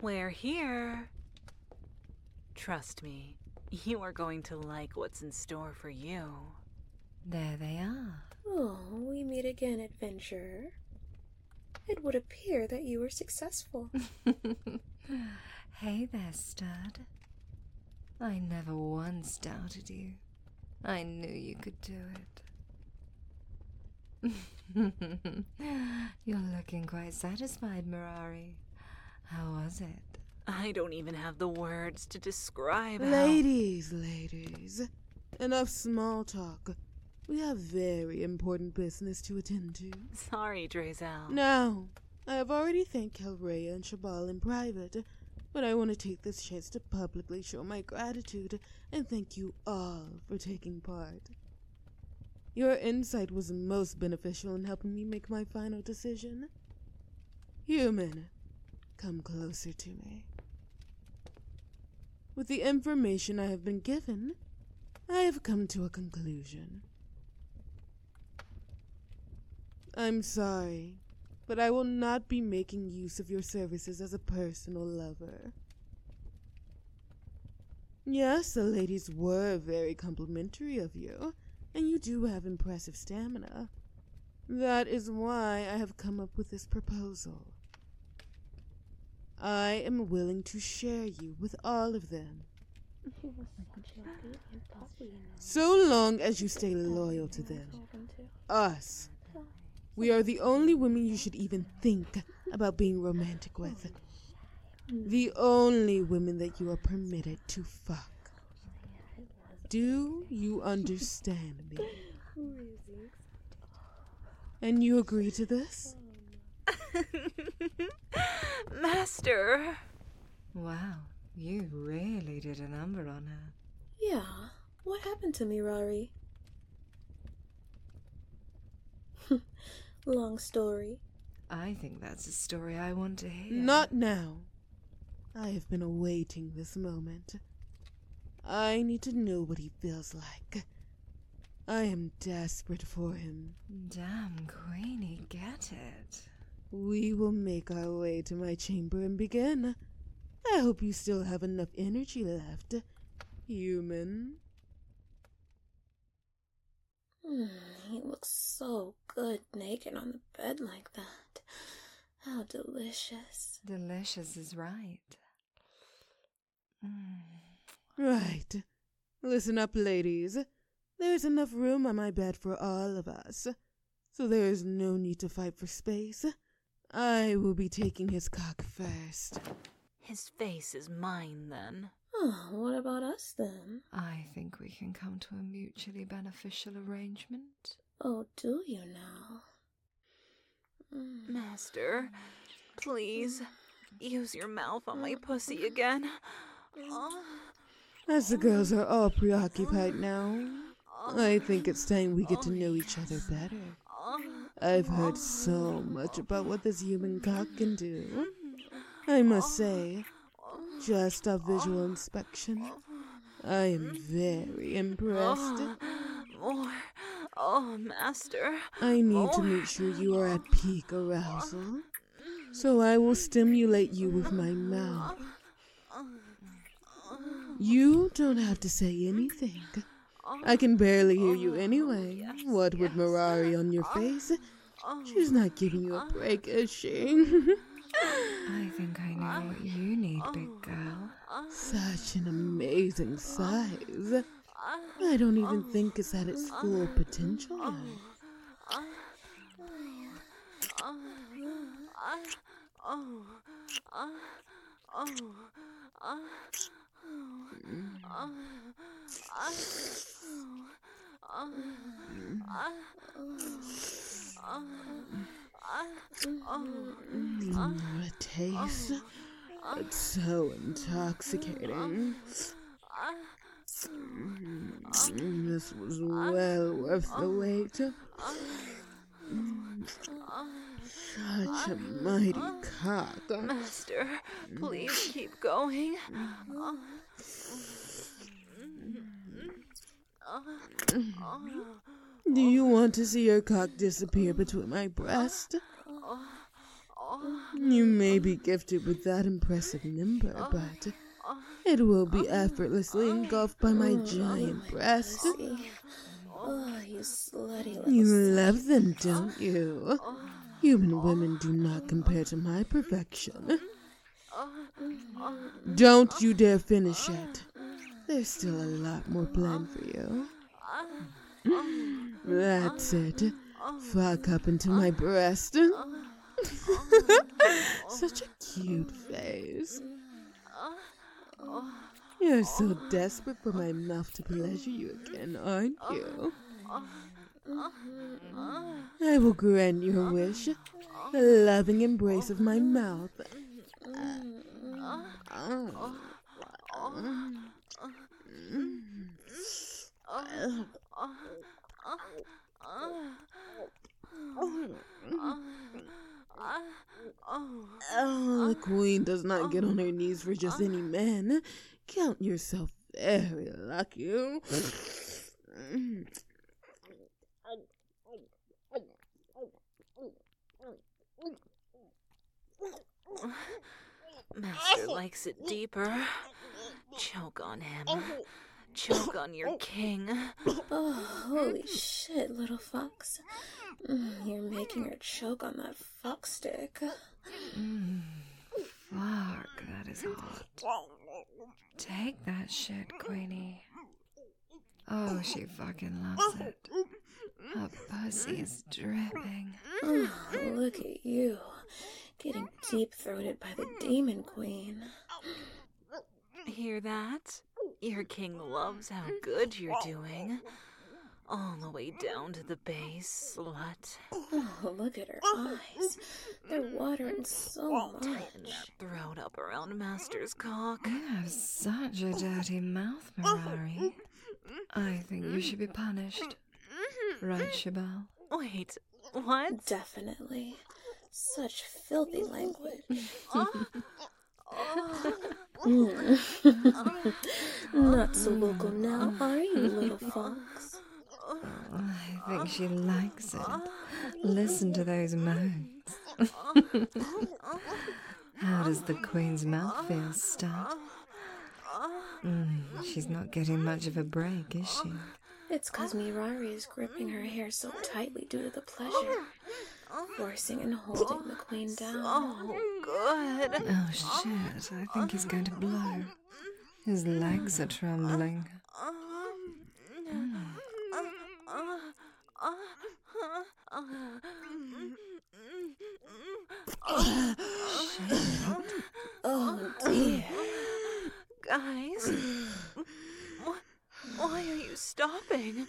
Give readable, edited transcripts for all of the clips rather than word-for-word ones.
We're here. Trust me, you are going to like what's in store for you. There they are. Oh, we meet again, adventurer. It would appear that you were successful. Hey there, stud. I never once doubted you. I knew you could do it. You're looking quite satisfied, Mirari. How was it? I don't even have the words to describe Ladies, enough small talk. We have very important business to attend to. Sorry, Drazel. Now, I have already thanked Kelrea and Shabal in private, but I want to take this chance to publicly show my gratitude and thank you all for taking part. Your insight was most beneficial in helping me make my final decision. Human, come closer to me. With the information I have been given, I have come to a conclusion. I'm sorry, but I will not be making use of your services as a personal lover. Yes, the ladies were very complimentary of you, and you do have impressive stamina. That is why I have come up with this proposal. I am willing to share you with all of them, so long as you stay loyal to them. Us. We are the only women you should even think about being romantic with. The only women that you are permitted to fuck. Do you understand me? And you agree to this? Master! Wow, you really did a number on her. Yeah, what happened to Mirari? Long story. I think that's a story I want to hear. Not now. I have been awaiting this moment. I need to know what he feels like. I am desperate for him. Damn, Queenie, get it. We will make our way to my chamber and begin. I hope you still have enough energy left, human. He looks so good naked on the bed like that. How delicious. Delicious is right. Right. Listen up, ladies. There's enough room on my bed for all of us, so there is no need to fight for space. I will be taking his cock first. His face is mine, then. Oh, what about us then? I think we can come to a mutually beneficial arrangement. Oh, do you now? Master, please, use your mouth on my pussy again. As the girls are all preoccupied now, I think it's time we get to know each other better. I've heard so much about what this human cock can do. I must say, just off visual inspection, I am very impressed. More. Oh, Master. I need to make sure you are at peak arousal, so I will stimulate you with my mouth. You don't have to say anything. I can barely hear you anyway. What with Mirari on your face? She's not giving you a break, is she? I think I know what you need, big girl. Such an amazing size. I don't even think it's at its full potential yet. A taste. It's so intoxicating. This was well worth the wait. Such a mighty cock. Master, please keep going. Do you want to see your cock disappear between my breasts? You may be gifted with that impressive number, but it will be effortlessly engulfed by my giant breast. Pussy. Oh, you slutty little You son. love them, don't you? Human women do not compare to my perfection. Don't you dare finish it. There's still a lot more planned for you. That's it. Fuck up into my breast. Such a cute face. You're so desperate for my mouth to pleasure you again, aren't you? I will grant your wish. The loving embrace of my mouth. Oh, the queen does not get on her knees for just any man. Count yourself very lucky. Master likes it deeper. Choke on him. Choke on your king. Oh, holy shit, little fox. You're making her choke on that fuck stick. Fuck, that is hot. Take that shit, Queenie. Oh, she fucking loves it. Her pussy is dripping. Oh, look at you. Getting deep-throated by the demon queen. Hear that? Your king loves how good you're doing. All the way down to the base, slut. Oh, look at her eyes. They're watering so Tighten much. that throat up around Master's cock. You have such a dirty mouth, Mirari. I think you should be punished. Right, Shabal? Wait, what? Definitely. Such filthy language. Not so vocal now, are you, little fox? I think she likes it. Listen to those moans. How does the queen's mouth feel, Stud? She's not getting much of a break, is she? It's 'cause Mirari is gripping her hair so tightly due to the pleasure, forcing and holding the queen down. Oh, good. Oh shit, I think he's going to blow. His legs are trembling. Oh dear. Guys, why are you stopping?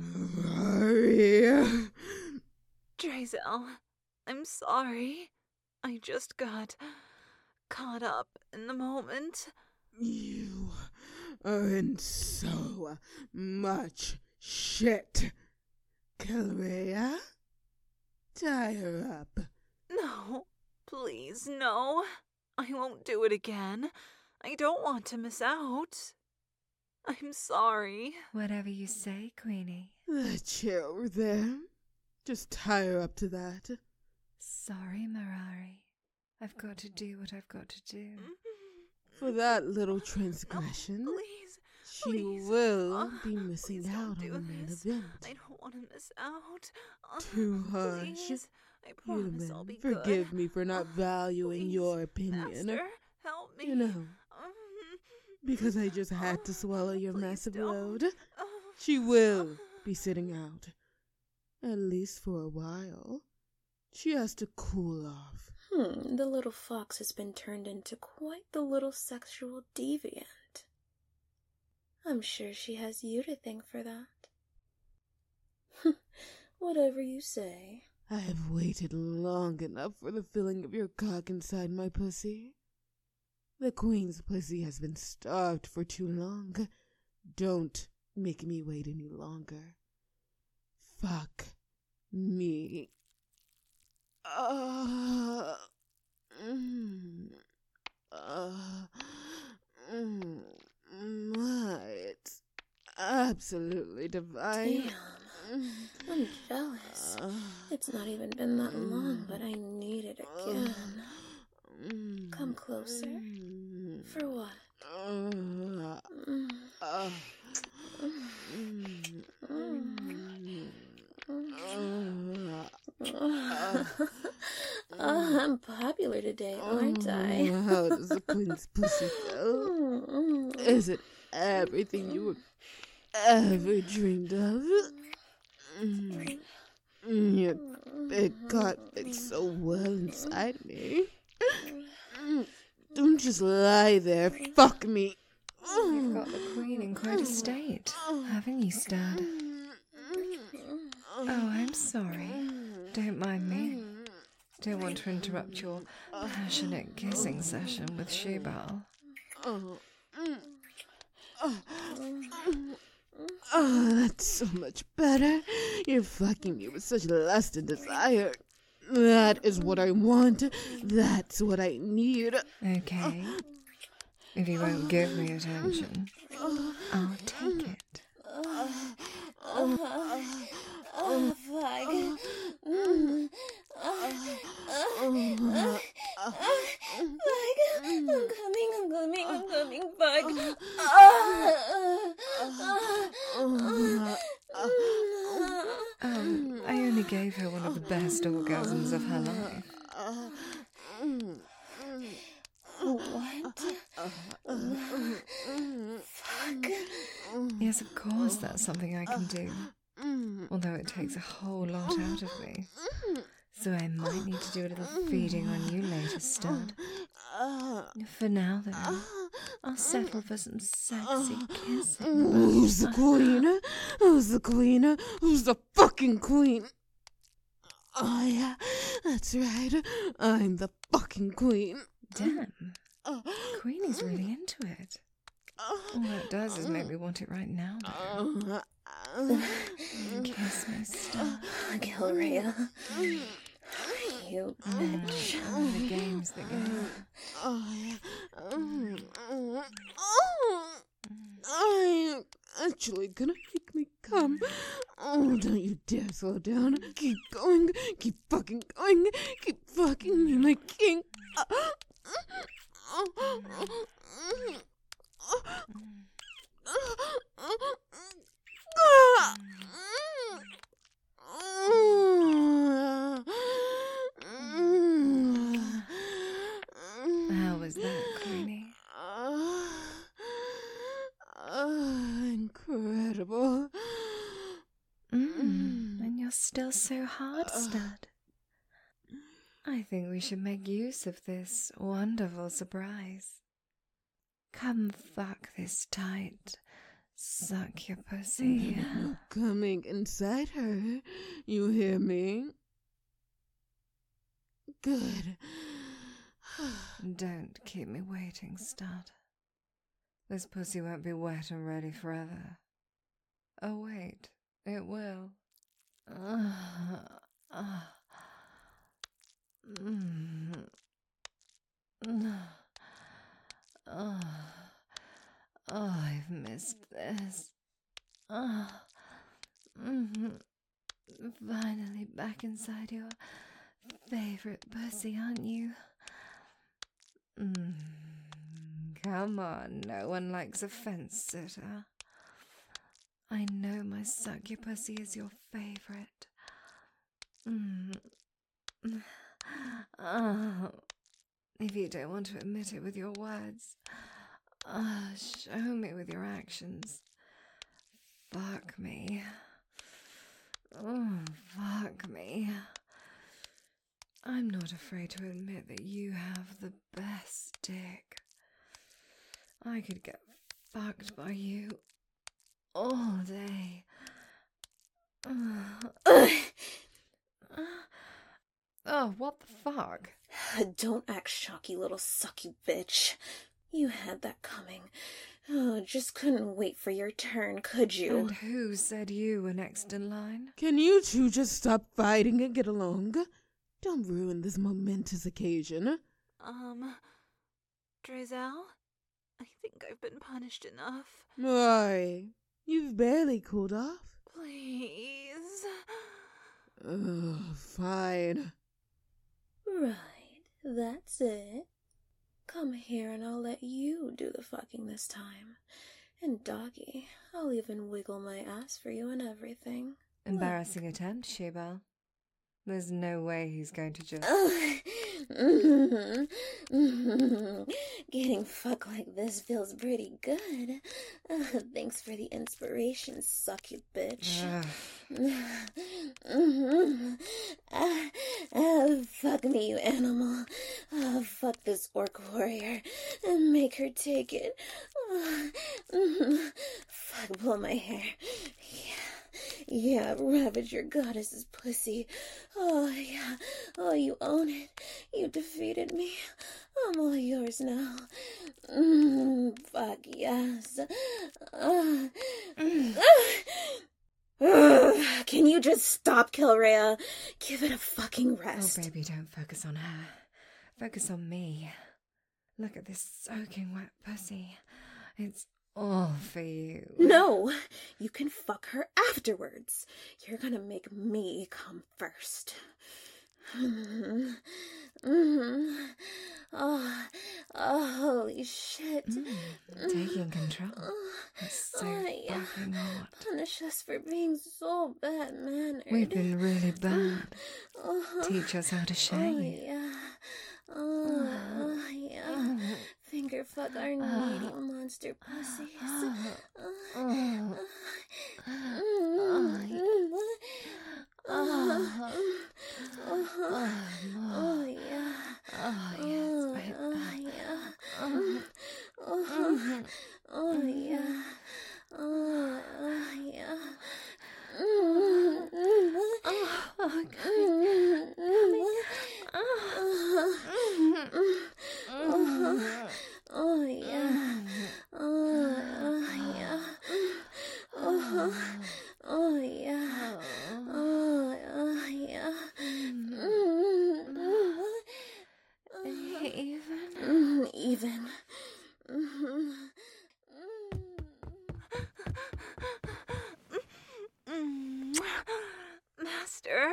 Maria. Drazel, I'm sorry. I just got caught up in the moment. You are in so much shit. Kilrea, tie her up. No, please, no. I won't do it again. I don't want to miss out. I'm sorry. Whatever you say, Queenie. The chair over there. Just tie her up to that. Sorry, Mirari. I've got to do what I've got to do. For that little transgression, Please, she please. will be missing Please out don't on do the main this. event. I don't want to miss out. Too harsh. Please. I promise I'll be Human, forgive good. me for not valuing Please, your opinion. Master, help me. You know, because I just had to swallow your Please massive don't. load. She will be sitting out. At least for a while. She has to cool off. The little fox has been turned into quite the little sexual deviant. I'm sure she has you to thank for that. Whatever you say. I have waited long enough for the filling of your cock inside my pussy. The queen's pussy has been starved for too long. Don't make me wait any longer. Fuck me. It's absolutely divine. Damn. I'm jealous. It's not even been that long, but I need it again. closer. For what? I'm popular today, aren't I? How does the queen's pussy feel? Is it everything you would ever dreamed of? Your big cock fits so well inside me. Don't just lie there, fuck me. You've got the queen in quite a state, haven't you, Stud? Oh, I'm sorry. Don't mind me. Don't want to interrupt your passionate kissing session with Shubal. Oh, that's so much better. You're fucking me with such lust and desire. That is what I want. That's what I need. Okay. If you won't give me attention, I'll take it. Oh, fuck. I'm coming, fuck. I only gave her one of the best orgasms of her life. What? Fuck. Yes, of course, that's something I can do. Although it takes a whole lot out of me. So I might need to do a little feeding on you later, Stud. For now, then, I'll settle for some sexy kissing. Who's the queen? Who's the queen? Who's the fucking queen? Oh, yeah, that's right. I'm the fucking queen. Damn. Queenie's really into it. All that does is make me want it right now, though. Kiss me, Stud. Gilrea. You bitch. The game's the game. I'm actually gonna make me come. Oh, don't you dare slow down. Keep going. Keep fucking going. Keep fucking me, my king. How was that, Queenie? Incredible. And you're still so hard, Stud. I think we should make use of this wonderful surprise. Come fuck this tight, suck your pussy. Coming inside her. You hear me? Good. Don't keep me waiting, Stud. This pussy won't be wet and ready forever. Oh wait, it will. I've missed this. Finally back inside your favorite pussy, aren't you? Come on, no one likes a fence sitter. I know my suck your pussy is your favorite. If you don't want to admit it with your words, show me with your actions. Fuck me. Fuck me. I'm not afraid to admit that you have the best dick. I could get fucked by you all day. Oh, what the fuck? Don't act shocky, little sucky bitch. You had that coming. Oh, just couldn't wait for your turn, could you? And who said you were next in line? Can you two just stop fighting and get along? Don't ruin this momentous occasion. Drezel? I think I've been punished enough. Why? You've barely cooled off. Please. Fine. Right, that's it. come here and I'll let you do the fucking this time. And doggy, I'll even wiggle my ass for you and everything. Embarrassing attempt, Sheba. There's no way he's going to just... Getting fucked like this feels pretty good. Thanks for the inspiration, suck you bitch. Fuck me, you animal. Fuck this orc warrior and make her take it. Fuck, blow my hair. Yeah, ravage your goddess's pussy. Oh, yeah. Oh, you own it. You defeated me. I'm all yours now. Fuck yes. Can you just stop, Kilrea? Give it a fucking rest. Oh, baby, don't focus on her. Focus on me. Look at this soaking wet pussy. It's all for you. No, you can fuck her afterwards. You're gonna make me come first. Oh, holy shit. Taking control. It's so fucking hot. Punish us for being so bad-mannered. We've been really bad. Teach us how to shave. Oh, yeah. Finger fuck our needy monster pussies. Oh, yeah. Oh, yes. Oh, yeah. Yeah. Oh, yeah. Oh, yeah. Even. Master.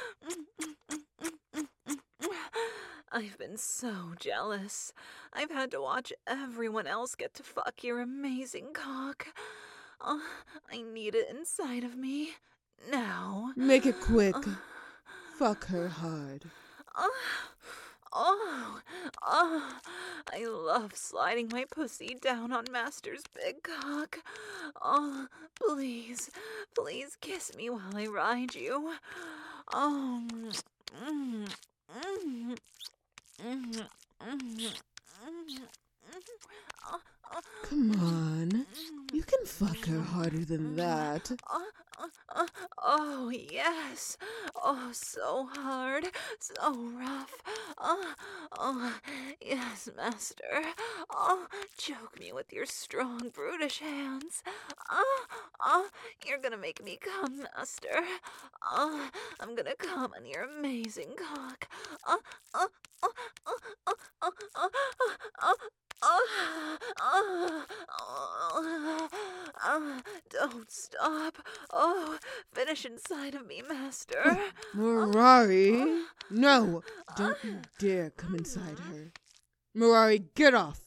I've been so jealous. I've had to watch everyone else get to fuck your amazing cock. I need it inside of me. Now. Make it quick. Fuck her hard. I love sliding my pussy down on Master's big cock. Please kiss me while I ride you. Come on. You can fuck her harder than that. Oh, yes. Oh, so hard. So rough. Yes, Master. Choke me with your strong, brutish hands. You're gonna make me come, Master. I'm gonna come on your amazing cock. Don't stop. Finish inside of me, Master. Mirari! No! Don't you dare come inside her. Mirari, get off!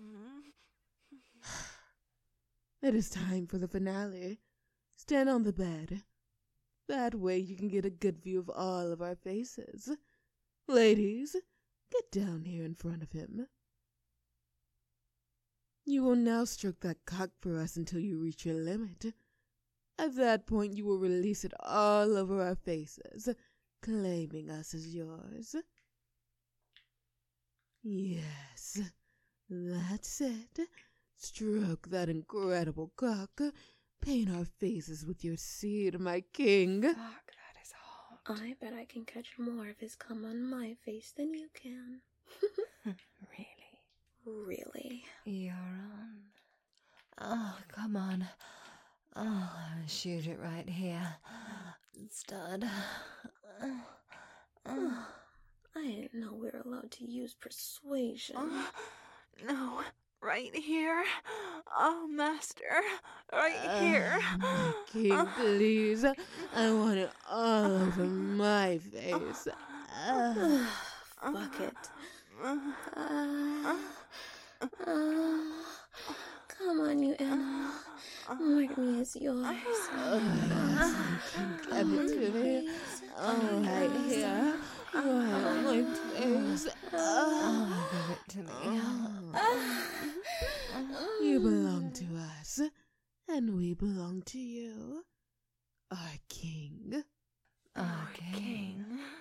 It is time for the finale. Stand on the bed. That way you can get a good view of all of our faces. Ladies, get down here in front of him. You will now stroke that cock for us until you reach your limit. At that point, you will release it all over our faces, claiming us as yours. Yes, that's it. Stroke that incredible cock. Paint our faces with your seed, my king. Fuck, that is hot. I bet I can catch more of his cum on my face than you can. Really? Really? You're on. Oh, come on. Oh, shoot it right here. Stud. I didn't know we were allowed to use persuasion. No, right here. Oh, Master, right here. My king, please. I want it all over my face. Fuck it. Come on, you animal. Mortney is yours. Give it to me. Oh, right here. Right on my place. Give it to me. You belong to us, and we belong to you. Our king. Our king.